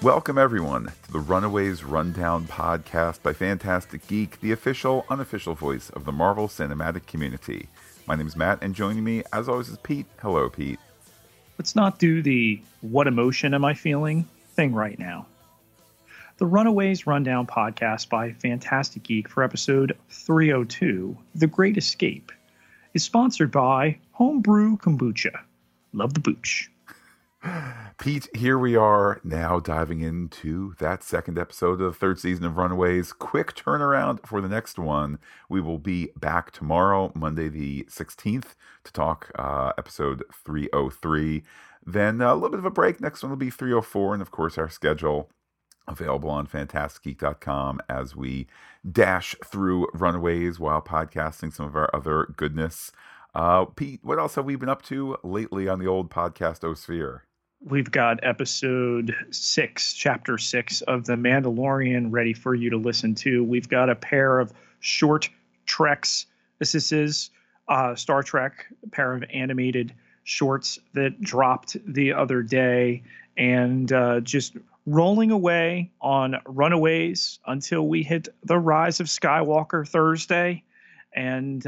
Welcome, everyone, to the Runaways Rundown podcast by Fantastic Geek, the official, unofficial voice of the Marvel Cinematic Community. My name is Matt, and joining me, as always, is Pete. Hello, Pete. Let's not do the "what emotion am I feeling" thing right now. The Runaways Rundown podcast by Fantastic Geek for episode 302, The Great Escape, is sponsored by Homebrew Kombucha. Love the booch. Pete, here we are now diving into that second episode of the third season of Runaways. Quick turnaround for the next one. We will be back tomorrow, Monday the 16th, to talk episode 303. Then a little bit of a break. Next one will be 304. And of course, our schedule available on fantasticgeek.com as we dash through Runaways while podcasting some of our other goodness. Pete, what else have we been up to lately on the old podcast-osphere? We've got episode 6, chapter 6 of The Mandalorian ready for you to listen to. We've got a pair of short treks. This is Star Trek, a pair of animated shorts that dropped the other day, and just rolling away on Runaways until we hit the Rise of Skywalker Thursday. And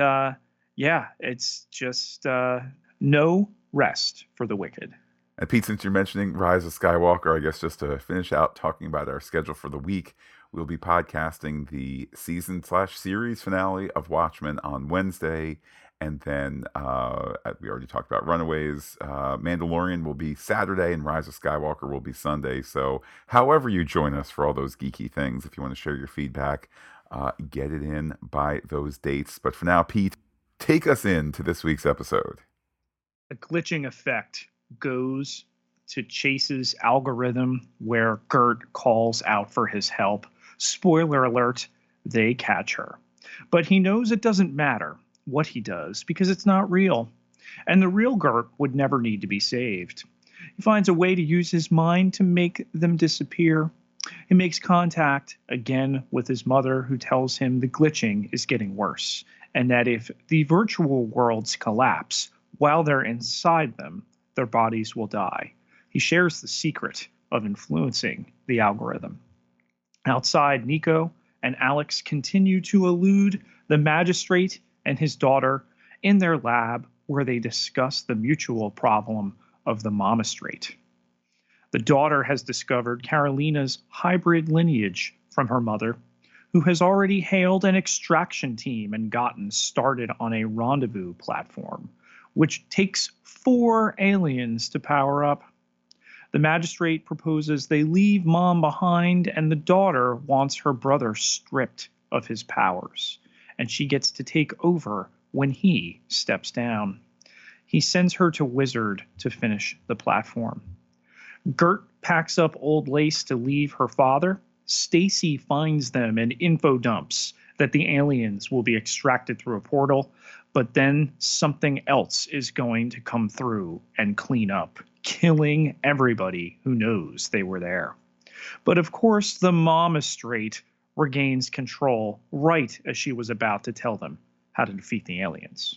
it's just no rest for the wicked. And Pete, since you're mentioning Rise of Skywalker, I guess just to finish out talking about our schedule for the week, we'll be podcasting the season/series finale of Watchmen on Wednesday. And then we already talked about Runaways. Mandalorian will be Saturday and Rise of Skywalker will be Sunday. So however you join us for all those geeky things, if you want to share your feedback, get it in by those dates. But for now, Pete, take us into this week's episode. A glitching effect goes to Chase's algorithm where Gert calls out for his help. Spoiler alert, they catch her. But he knows it doesn't matter what he does because it's not real. And the real Gert would never need to be saved. He finds a way to use his mind to make them disappear. He makes contact again with his mother, who tells him the glitching is getting worse and that if the virtual worlds collapse while they're inside them, their bodies will die. He shares the secret of influencing the algorithm. Outside, Nico and Alex continue to elude the magistrate and his daughter in their lab where they discuss the mutual problem of the momistrate. The daughter has discovered Carolina's hybrid lineage from her mother, who has already hailed an extraction team and gotten started on a rendezvous platform, which takes 4 aliens to power up. The magistrate proposes they leave Mom behind, and the daughter wants her brother stripped of his powers, and she gets to take over when he steps down. He sends her to Wizard to finish the platform. Gert packs up Old Lace to leave her father. Stacy finds them and info dumps that the aliens will be extracted through a portal, but then something else is going to come through and clean up, killing everybody who knows they were there. But of course, the momistrate regains control right as she was about to tell them how to defeat the aliens.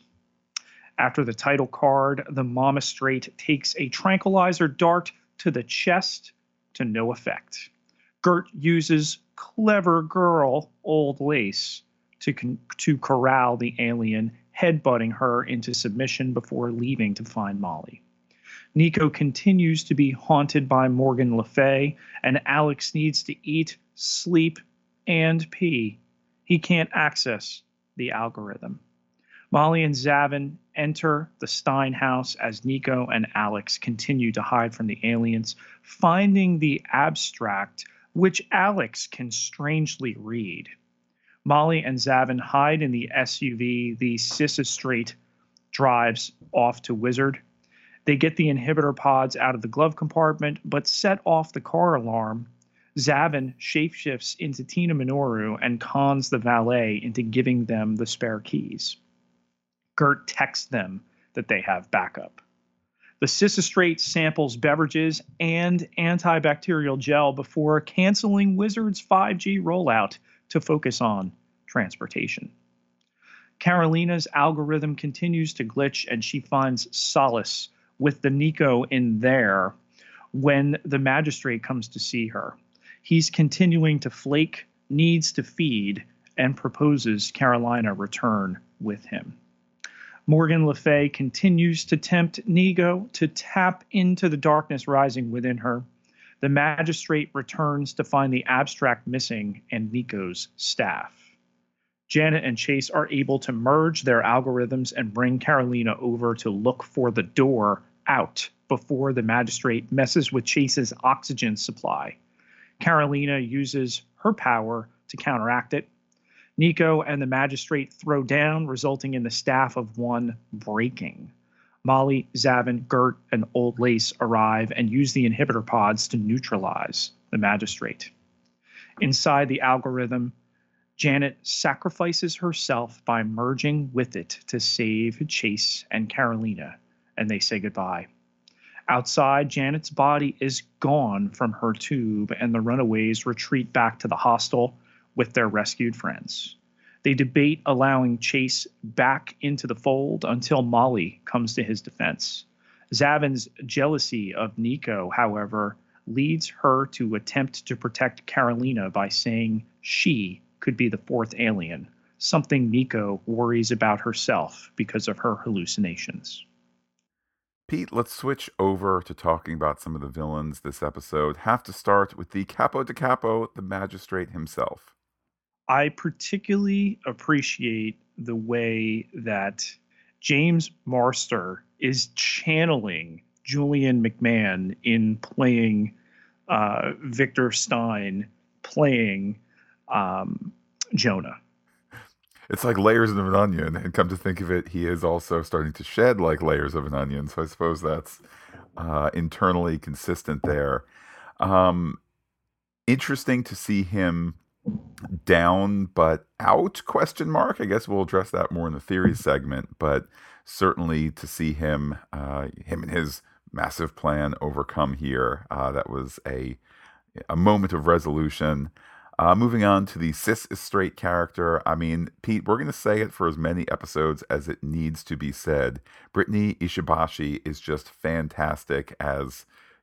After the title card, the momistrate takes a tranquilizer dart to the chest to no effect. Gert uses clever girl Old Lace to corral the alien, headbutting her into submission before leaving to find Molly. Nico continues to be haunted by Morgan Le Fay, and Alex needs to eat, sleep, and pee. He can't access the algorithm. Molly and Zavin enter the Stein house as Nico and Alex continue to hide from the aliens, finding the abstract, which Alex can strangely read. Molly and Zavin hide in the SUV the Sissystraight drives off to Wizard. They get the inhibitor pods out of the glove compartment, but set off the car alarm. Zavin shapeshifts into Tina Minoru and cons the valet into giving them the spare keys. Gert texts them that they have backup. The Sissystraight samples beverages and antibacterial gel before canceling Wizard's 5G rollout to focus on transportation. Carolina's algorithm continues to glitch, and she finds solace with the Nico in there, when the magistrate comes to see her. He's continuing to flake, needs to feed, and proposes Carolina return with him. Morgan Le Fay continues to tempt Nigo to tap into the darkness rising within her. The magistrate returns to find the abstract missing and Nico's staff. Janet and Chase are able to merge their algorithms and bring Carolina over to look for the door out before the magistrate messes with Chase's oxygen supply. Carolina uses her power to counteract it. Nico and the magistrate throw down, resulting in the staff of one breaking. Molly, Zavin, Gert, and Old Lace arrive and use the inhibitor pods to neutralize the magistrate. Inside the algorithm, Janet sacrifices herself by merging with it to save Chase and Carolina, and they say goodbye. Outside, Janet's body is gone from her tube, and the runaways retreat back to the hostel with their rescued friends. They debate allowing Chase back into the fold until Molly comes to his defense. Zavin's jealousy of Nico, however, leads her to attempt to protect Carolina by saying she could be the fourth alien, something Nico worries about herself because of her hallucinations. Pete, let's switch over to talking about some of the villains this episode. Have to start with the capo de capo, the magistrate himself. I particularly appreciate the way that James Marster is channeling Julian McMahon in playing Victor Stein playing Jonah. It's like layers of an onion, and come to think of it, he is also starting to shed like layers of an onion. So I suppose that's internally consistent there. Um, Interesting to see him down but out, question mark. I guess we'll address that more in the theories segment, but certainly to see him him and his massive plan overcome here, that was a moment of resolution. Moving on to the cis is straight character. I mean, Pete, we're going to say it for as many episodes as it needs to be said. Brittany Ishibashi is just fantastic as,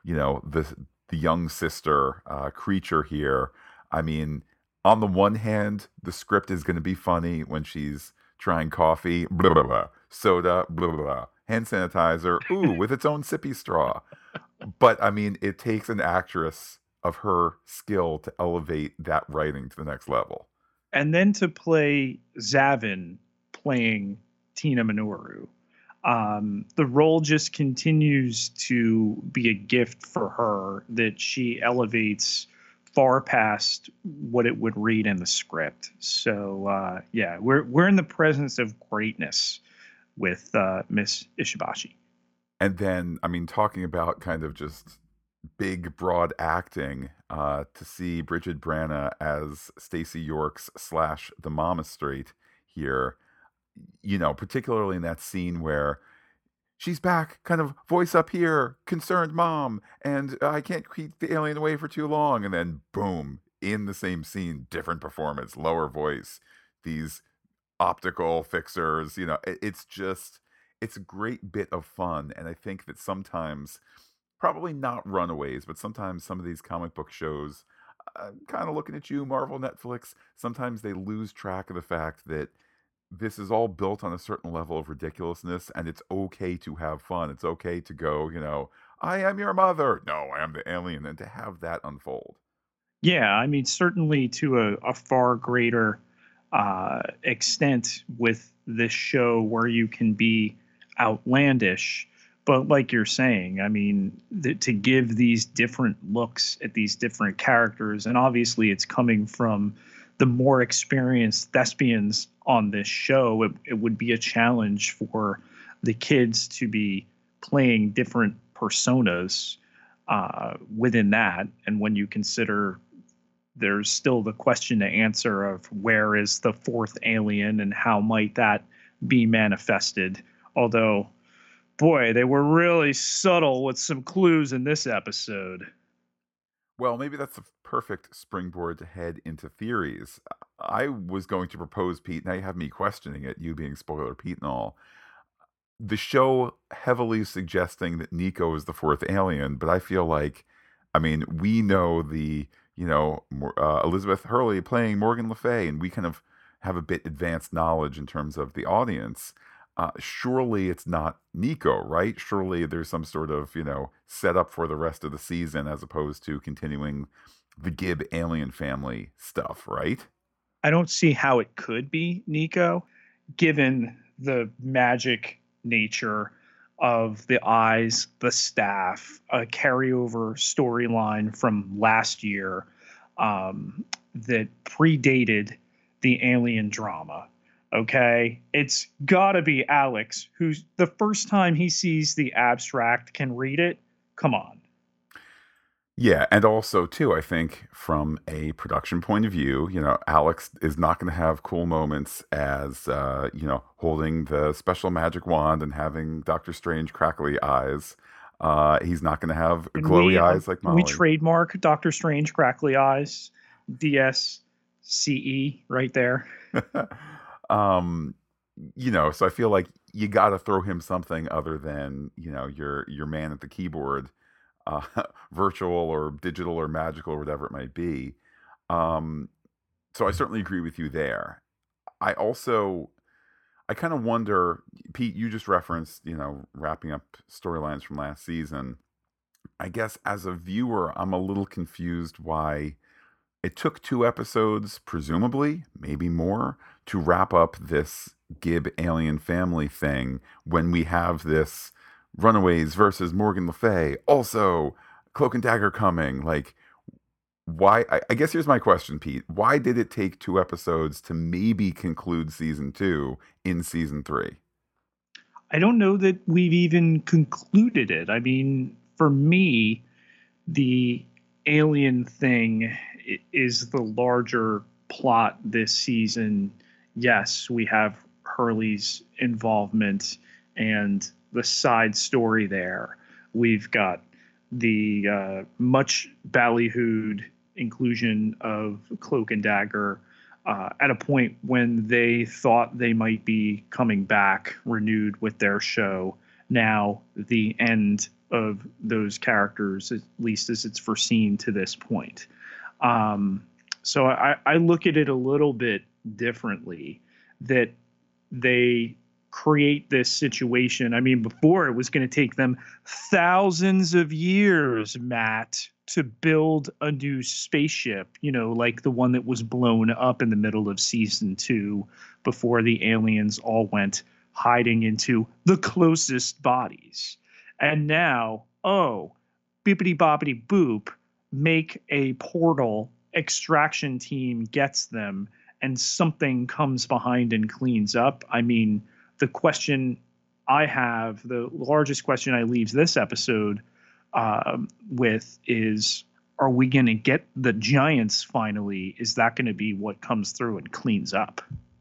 the young sister creature here. I mean, on the one hand, the script is going to be funny when she's trying coffee, blah, blah, blah, soda, blah, blah, blah, hand sanitizer, ooh, with its own sippy straw. But I mean, it takes an actress of her skill to elevate that writing to the next level. And then to play Zavin playing Tina Minoru. The role just continues to be a gift for her that she elevates far past what it would read in the script. So yeah, we're in the presence of greatness with Miss Ishibashi. And then, I mean, talking about kind of just big, broad acting, to see Bridget Branna as Stacey Yorks slash the Mama Straight here, particularly in that scene where she's back, kind of voice up here, concerned mom, and I can't keep the alien away for too long. And then, boom, in the same scene, different performance, lower voice, these optical fixers, it's a great bit of fun. And I think that sometimes, probably not Runaways, but sometimes some of these comic book shows, kind of looking at you, Marvel, Netflix, sometimes they lose track of the fact that this is all built on a certain level of ridiculousness, and it's okay to have fun. It's okay to go, I am your mother. No, I am the alien, and to have that unfold. Yeah, I mean, certainly to a far greater extent with this show where you can be outlandish. But like you're saying, I mean, to give these different looks at these different characters, and obviously it's coming from the more experienced thespians on this show, it would be a challenge for the kids to be playing different personas within that. And when you consider there's still the question to answer of where is the fourth alien and how might that be manifested. Although, boy, they were really subtle with some clues in this episode. Well, maybe that's the perfect springboard to head into theories. I was going to propose, Pete, now you have me questioning it, you being spoiler Pete and all. the show heavily suggesting that Nico is the fourth alien, but I feel like, I mean, we know Elizabeth Hurley playing Morgan Le Fay, and we kind of have a bit advanced knowledge in terms of the audience. Surely it's not Nico, right? Surely there's some sort of, setup for the rest of the season as opposed to continuing the Gibb alien family stuff, right? I don't see how it could be Nico, given the magic nature of the eyes, the staff, a carryover storyline from last year that predated the alien drama. Okay, it's gotta be Alex, who's the first time he sees the abstract can read it. Come on. Yeah, and also too, I think from a production point of view, Alex is not going to have cool moments as holding the special magic wand and having Doctor Strange crackly eyes. He's not going to have And glowy eyes like we Molly. trademark Doctor Strange crackly eyes, DSCE right there. um, so I feel like you got to throw him something other than your man at the keyboard, uh, virtual or digital or magical or whatever it might be. Um, so I certainly agree with you there. I kind of wonder, Pete, you just referenced, wrapping up storylines from last season. I guess as a viewer, I'm a little confused why it took 2 episodes, presumably, maybe more, to wrap up this Gibb alien family thing when we have this Runaways versus Morgan Le Fay, also Cloak and Dagger coming. Like, why? I guess here's my question, Pete. Why did it take 2 episodes to maybe conclude season 2 in season 3? I don't know that we've even concluded it. I mean, for me, the alien thing is the larger plot this season. Yes, we have Hurley's involvement and the side story there. We've got the much ballyhooed inclusion of Cloak and Dagger at a point when they thought they might be coming back renewed with their show. Now, the end of those characters, at least as it's foreseen to this point. So I look at it a little bit differently, that they create this situation. I mean, before it was going to take them thousands of years, Matt, to build a new spaceship, like the one that was blown up in the middle of season 2 before the aliens all went hiding into the closest bodies. And now, bippity boppity boop, make a portal, extraction team gets them, and something comes behind and cleans up. I mean, the question I have, the largest question I leave this episode with is, are we going to get the Giants finally? Is that going to be what comes through and cleans up?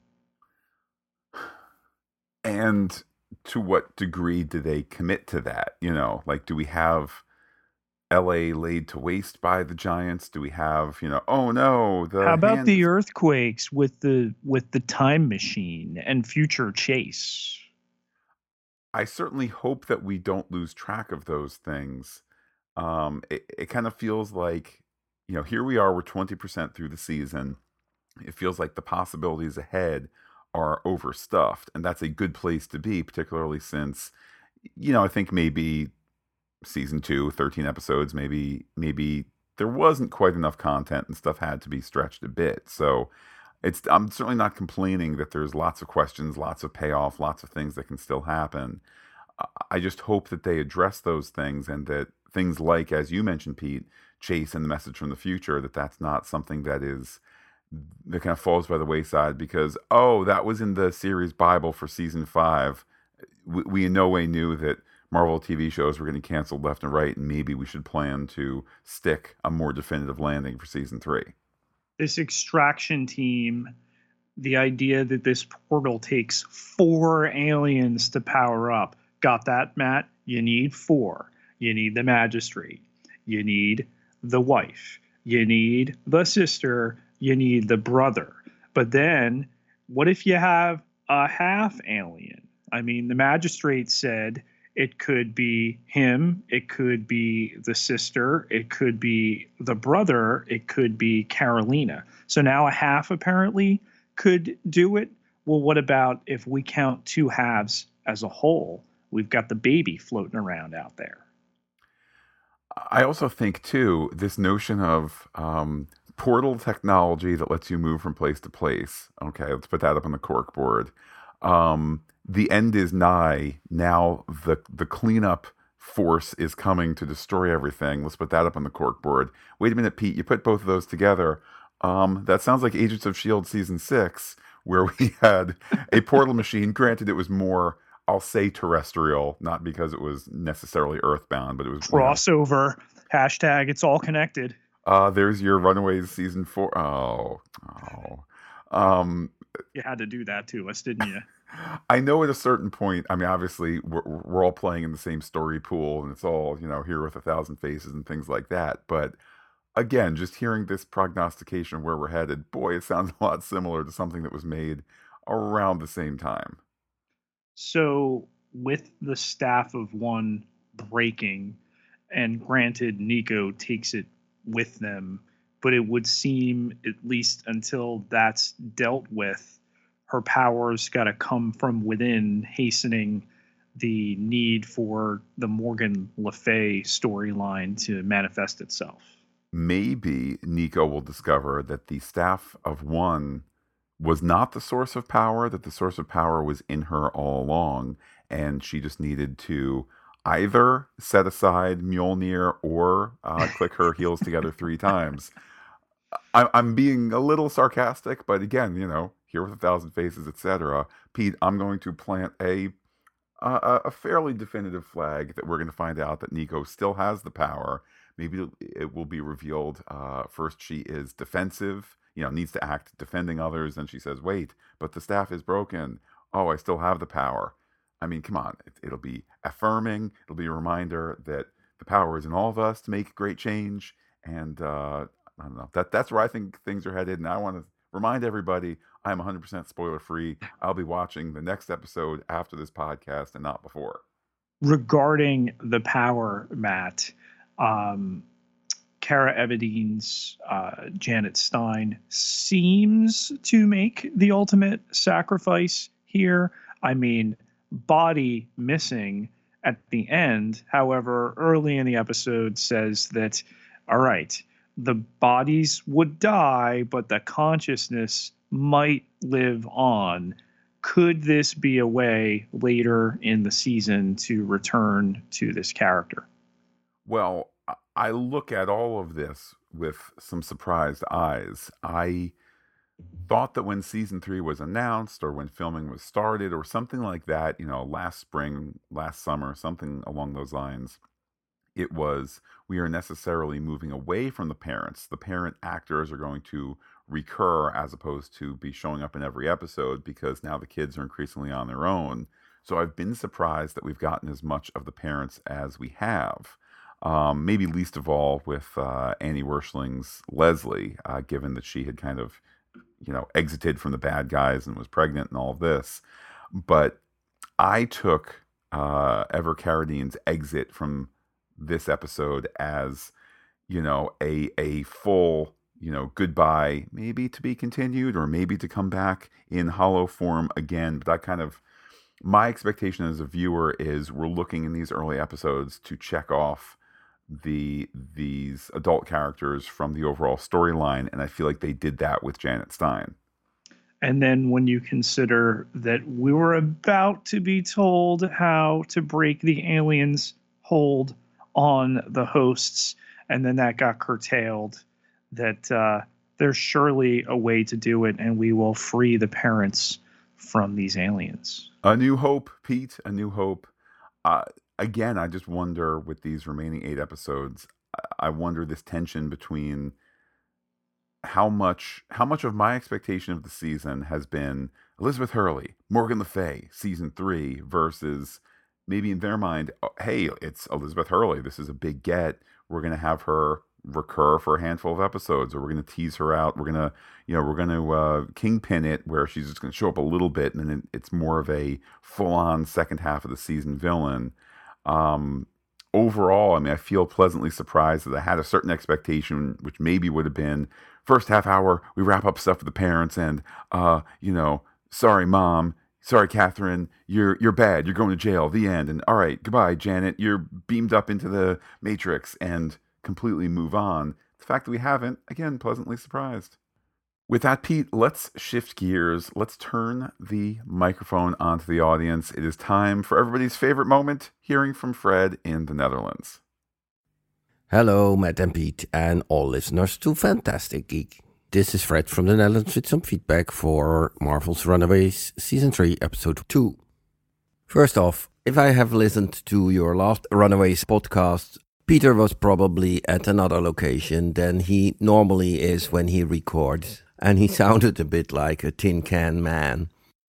And to what degree do they commit to that? Like, do we have LA laid to waste by the Giants? Do we have, oh no, how about the earthquakes with the time machine and future chase? I certainly hope that we don't lose track of those things. It kind of feels like, here we are, we're 20% through the season. It feels like the possibilities ahead are overstuffed, and that's a good place to be, particularly since, I think maybe season 2, 13 episodes, maybe there wasn't quite enough content and stuff had to be stretched a bit. So I'm certainly not complaining that there's lots of questions, lots of payoff, lots of things that can still happen. I just hope that they address those things, and that things like, as you mentioned, Pete, Chase and the message from the future, that's not something that kind of falls by the wayside because, that was in the series Bible for season 5. We in no way knew that Marvel TV shows were getting canceled left and right, and maybe we should plan to stick a more definitive landing for season 3. This extraction team, the idea that this portal takes 4 aliens to power up. Got that, Matt? You need 4. You need the magistrate. You need the wife. You need the sister. You need the brother. But then, what if you have a half alien? I mean, the magistrate said it could be him, it could be the sister, it could be the brother, it could be Carolina. So now a half apparently could do it. Well, what about if we count two halves as a whole? We've got the baby floating around out there. I also think too this notion of portal technology that lets you move from place to place. Okay, let's put that up on the cork board. The end is nigh. Now the cleanup force is coming to destroy everything. Let's put that up on the cork board. Wait a minute, Pete. You put both of those together. That sounds like Agents of Shield season 6, where we had a portal machine. Granted, it was more, I'll say, terrestrial, not because it was necessarily earthbound, but it was crossover. Hashtag it's all connected. There's your Runaways season 4. You had to do that to us, didn't you? I know at a certain point, I mean, obviously, we're all playing in the same story pool, and it's all, Here with a Thousand Faces and things like that. But again, just hearing this prognostication of where we're headed, boy, it sounds a lot similar to something that was made around the same time. So, with the staff of one breaking, and granted, Nico takes it with them, but it would seem, at least until that's dealt with, her powers got to come from within, hastening the need for the Morgan Le Fay storyline to manifest itself. Maybe Nico will discover that the staff of one was not the source of power, that the source of power was in her all along, and she just needed to either set aside Mjolnir or click her heels together 3 times. I'm being a little sarcastic, but again, Here with a Thousand Faces, etc. Pete, I'm going to plant a fairly definitive flag that we're going to find out that Nico still has the power. Maybe it will be revealed. First, she is defensive, needs to act defending others. Then she says, wait, but the staff is broken. Oh, I still have the power. I mean, come on. It'll be affirming. It'll be a reminder that the power is in all of us to make great change. And I don't know. That's where I think things are headed. And I want to remind everybody, I'm 100% spoiler free. I'll be watching the next episode after this podcast and not before. Regarding the power, Matt, Cara Everdeen's Janet Stein seems to make the ultimate sacrifice here. I mean, body missing at the end. However, early in the episode says that, all right, the bodies would die, but the consciousness might live on. Could this be a way later in the season to return to this character? Well, I look at all of this with some surprised eyes. I thought that when season 3 was announced or when filming was started or something like that, last spring, last summer, something along those lines, it was, we are necessarily moving away from the parents. The parent actors are going to recur as opposed to be showing up in every episode because now the kids are increasingly on their own. So I've been surprised that we've gotten as much of the parents as we have. Maybe least of all with Annie Werschling's Leslie, given that she had kind of, exited from the bad guys and was pregnant and all of this. But I took Ever Carradine's exit from this episode as, a full, goodbye, maybe to be continued or maybe to come back in hollow form again. But my expectation as a viewer is we're looking in these early episodes to check off these adult characters from the overall storyline, and I feel like they did that with Janet Stein. And then when you consider that we were about to be told how to break the aliens' hold on the hosts, and then that got curtailed, that there's surely a way to do it, and we will free the parents from these aliens. A new hope, Pete, a new hope. Again, I just wonder with these remaining 8 episodes, I wonder this tension between how much of my expectation of the season has been Elizabeth Hurley, Morgan Le Fay, season 3, versus maybe in their mind, hey, it's Elizabeth Hurley. This is a big get. We're going to have her recur for a handful of episodes, or we're going to tease her out. We're going to kingpin it where she's just going to show up a little bit, and then it's more of a full-on second half of the season villain. Overall, I mean, I feel pleasantly surprised that I had a certain expectation, which maybe would have been first half hour, we wrap up stuff with the parents, and sorry, Mom. Sorry, Catherine, you're bad. You're going to jail. The end. And all right, goodbye, Janet. You're beamed up into the Matrix, and completely move on. The fact that we haven't, again, pleasantly surprised. With that, Pete, let's shift gears. Let's turn the microphone onto the audience. It is time for everybody's favorite moment, hearing from Fred in the Netherlands. Hello, Matt and Pete, and all listeners to Fantastic Geek. This is Fred from the Netherlands with some feedback for Marvel's Runaways Season 3, Episode 2. First off, if I have listened to your last Runaways podcast, Peter was probably at another location than he normally is when he records, and he sounded a bit like a tin can man.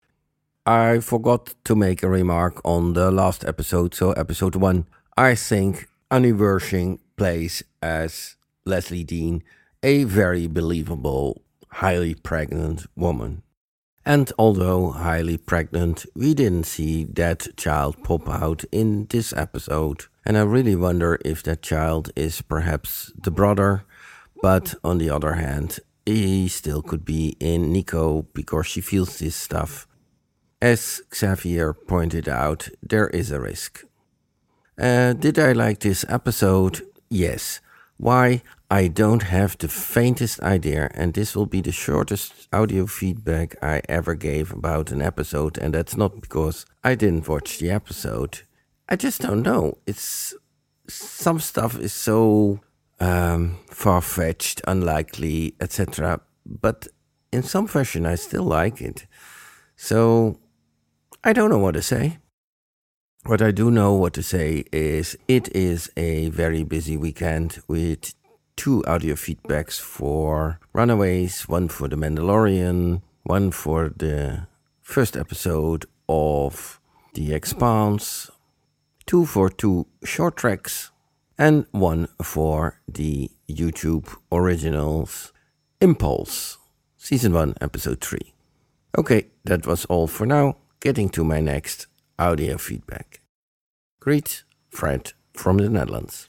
I forgot to make a remark on the last episode, so episode 1. I think Annie Wersching plays as Leslie Dean a very believable, highly pregnant woman. And although highly pregnant, we didn't see that child pop out in this episode. And I really wonder if that child is perhaps the brother, but on the other hand, he still could be in Nico because she feels this stuff. As Xavier pointed out, there is a risk. Did I like this episode? Yes. Why? I don't have the faintest idea, and this will be the shortest audio feedback I ever gave about an episode, and that's not because I didn't watch the episode. I just don't know. Some stuff is so far-fetched, unlikely, etc. But in some fashion, I still like it. So I don't know what to say. What I do know what to say is it is a very busy weekend with 2 audio feedbacks for Runaways, one for The Mandalorian, one for the first episode of The Expanse, 2 for 2 short tracks, and 1 for the YouTube originals Impulse, Season 1, Episode 3. Okay, that was all for now. Getting to my next audio feedback. Greet, Fred from the Netherlands.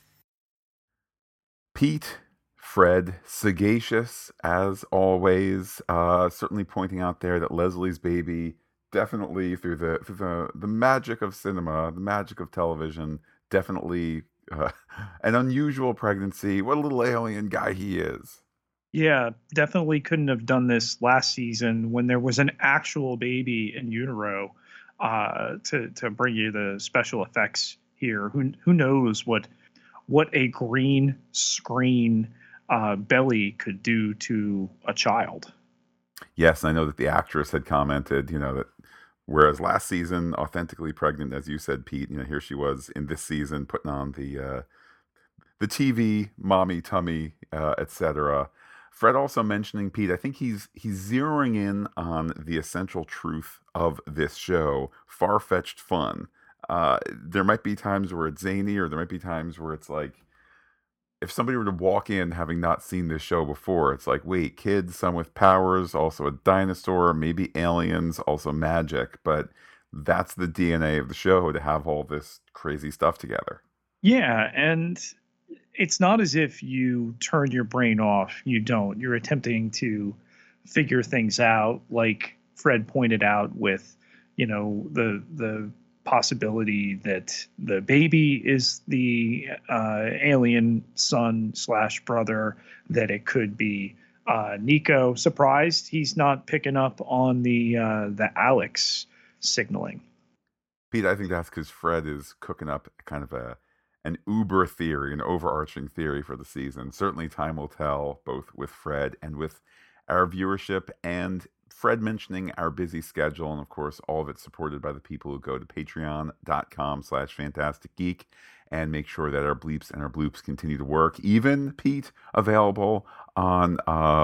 Pete, Fred, sagacious as always. Certainly pointing out there that Leslie's baby, definitely through the magic of cinema, the magic of television, definitely an unusual pregnancy. What a little alien guy he is. Yeah, definitely couldn't have done this last season when there was an actual baby in utero. To bring you the special effects here. Who knows what a green screen belly could do to a child? Yes, I know that the actress had commented, that whereas last season authentically pregnant, as you said, Pete, here she was in this season putting on the TV mommy tummy, etc. Fred also mentioning, Pete, I think he's zeroing in on the essential truth of this show, far-fetched fun. There might be times where it's zany, or there might be times where it's like, if somebody were to walk in having not seen this show before, it's like, wait, kids, some with powers, also a dinosaur, maybe aliens, also magic, but that's the DNA of the show, to have all this crazy stuff together. Yeah, and it's not as if you turn your brain off. You don't. You're attempting to figure things out, like Fred pointed out with, the possibility that the baby is the alien son/brother, that it could be Nico. Surprised he's not picking up on the Alex signaling. Pete, I think that's because Fred is cooking up kind of an uber theory, an overarching theory for the season. Certainly time will tell, both with Fred and with our viewership, and Fred mentioning our busy schedule, and of course all of it supported by the people who go to patreon.com/fantasticgeek and make sure that our bleeps and our bloops continue to work. Even, Pete, available on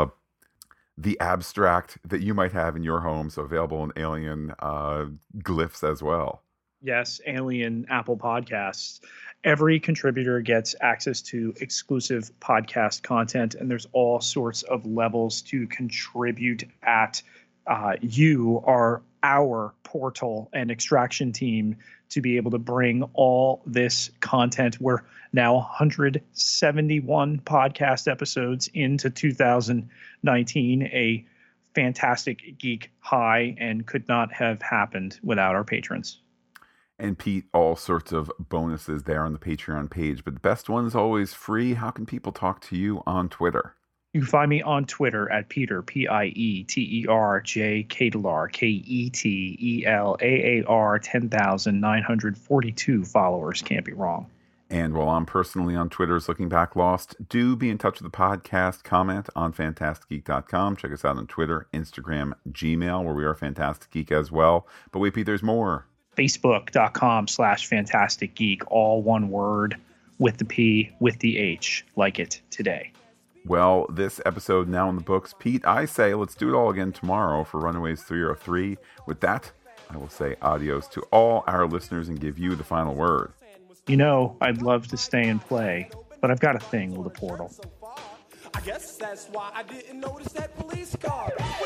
the abstract that you might have in your home, so available in alien glyphs as well. Yes, Alien Apple Podcasts. Every contributor gets access to exclusive podcast content, and there's all sorts of levels to contribute at. You are our portal and extraction team to be able to bring all this content. We're now 171 podcast episodes into 2019, a fantastic geek high, and could not have happened without our patrons. And Pete, all sorts of bonuses there on the Patreon page, but the best one is always free. How can people talk to you on Twitter? You can find me on Twitter at Peter, P-I-E-T-E-R-J, Ketelar, K-E-T-E-L-A-A-R, 10,942 followers. Can't be wrong. And while I'm personally on Twitter's Looking Back Lost, do be in touch with the podcast. Comment on FantasticGeek.com. Check us out on Twitter, Instagram, Gmail, where we are Fantastic Geek as well. But wait, Pete, there's more. Facebook.com/Fantastic Geek, all one word, with the P, with the H, like it today. Well, this episode now in the books. Pete, I say let's do it all again tomorrow for Runaways 303. With that, I will say adios to all our listeners and give you the final word. You know, I'd love to stay and play, but I've got a thing with a portal. I guess that's why I didn't notice that police car.